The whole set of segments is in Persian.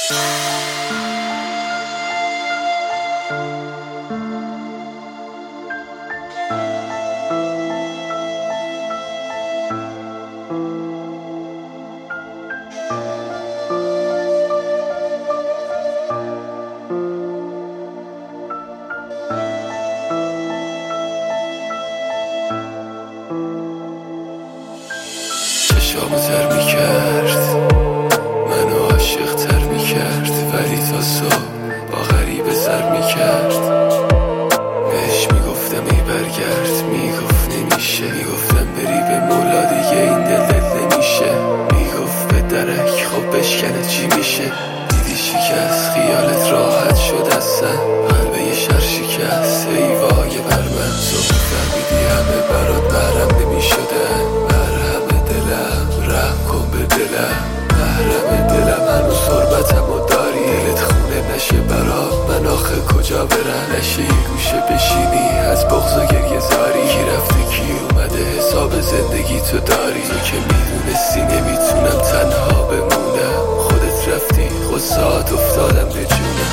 چشامو تر میکرد، منو عاشق تر میکرد، ولی تا صبح با غریبه سر میکرد. بهش میگفتم ای برگرد، میگفت نمیشه. میگفتم بری به مولا دیگه این دل نمیشه. میگفت به درک خب بشکنه چی میشه. دیدی شکست خیالت راحت شد اصلا، قلبه یه شر شکست ای وای بر من. صبح فهمیدی همه برات محرم نمیشدن، محرم دلم رحم کن به دلم. محرم دلم هنوز حرمتم و داری، دلت خونه نشه برات من آخه کجا برم. نشه یه گوشه بشینی از بغض و گریه زاری، کی رفته کی اومده حساب زندگی تو داری. تو که میدونستی نمیتونم تنها بمونم، خودت رفتی غصات افتادم به جونم.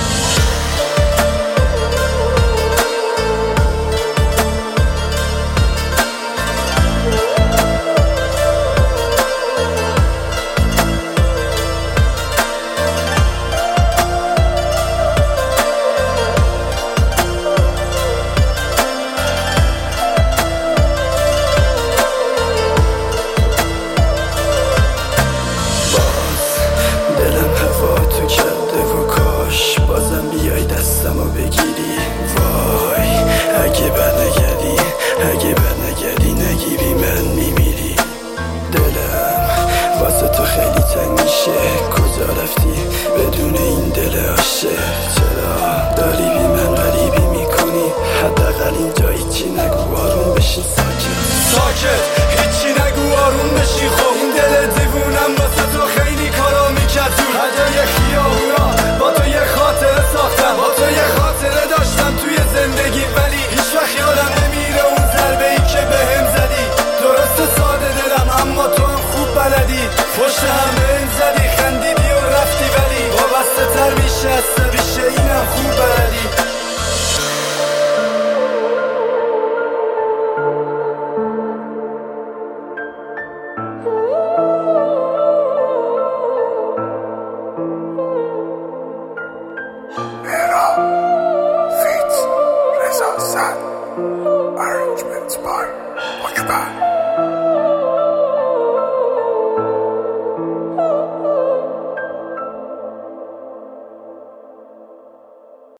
بازم بیای دستمو بگیری، وای اگه برنگردی، اگه برنگردی نگیری من میمیری. دلم واسه تو خیلی تنگ میشه، کجا رفتی بدون این دل عاشق؟ چرا داری بی من غریبی میکنی؟ حداقل اینجا هیچی نگو آروم بشین ساکت هیچی نگو آروم بشی. خب این دل دیوونم واسه تو خیلی کارا میکرد، هجای خیابونا با تو یه خاطره ساختم، با تو یه خاطره داشتم توی زندگی، ولی هیچ وقت یادم نمیره اون ضربه ای که بهم زدی. درسته ساده دلم اما تو هم خوب بلدی پشت هم